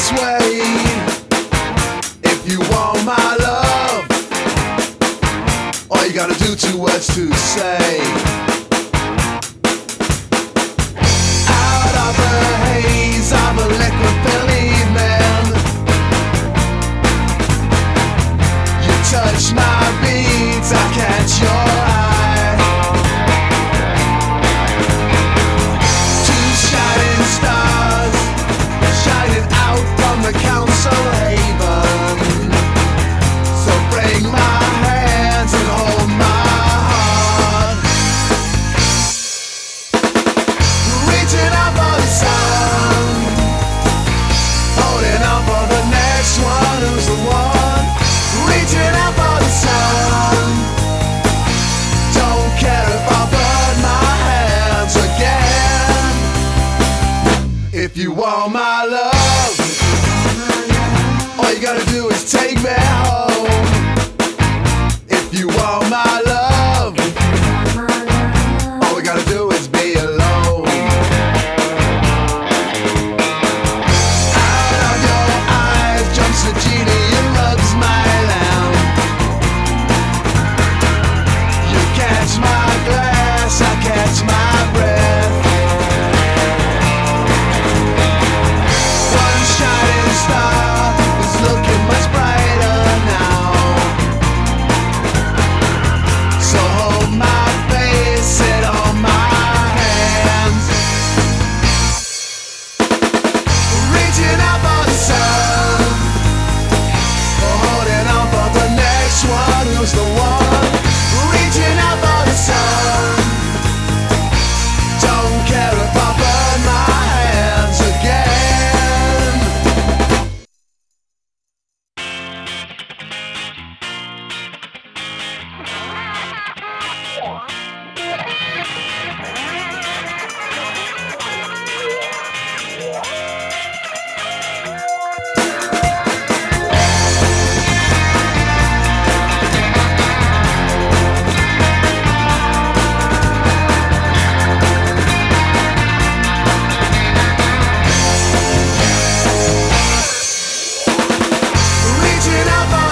this way. If you want my love, all you gotta do 2 words to say. Out of the haze of a liquid believing, you touch my beats, I catch your eye. Stars shining out from the council haven. So bring my hands and hold my heart. Reaching out for the sun, holding on for the next one. Who's the one? Reaching out for the sun. Don't care if I burn my hands again. If you want my love, all you gotta do is take me home. If you want my love, all we gotta do is be alone. Out of your eyes jumps a genie and rubs my lamp. You catch my glass, I catch my breath. Star is looking much brighter now. So hold my face, sit on my hands. Reaching out for the sun, holding on for the next one. Who's the one? Reaching out for the sun. Don't care if I burn my hands again. Reaching out for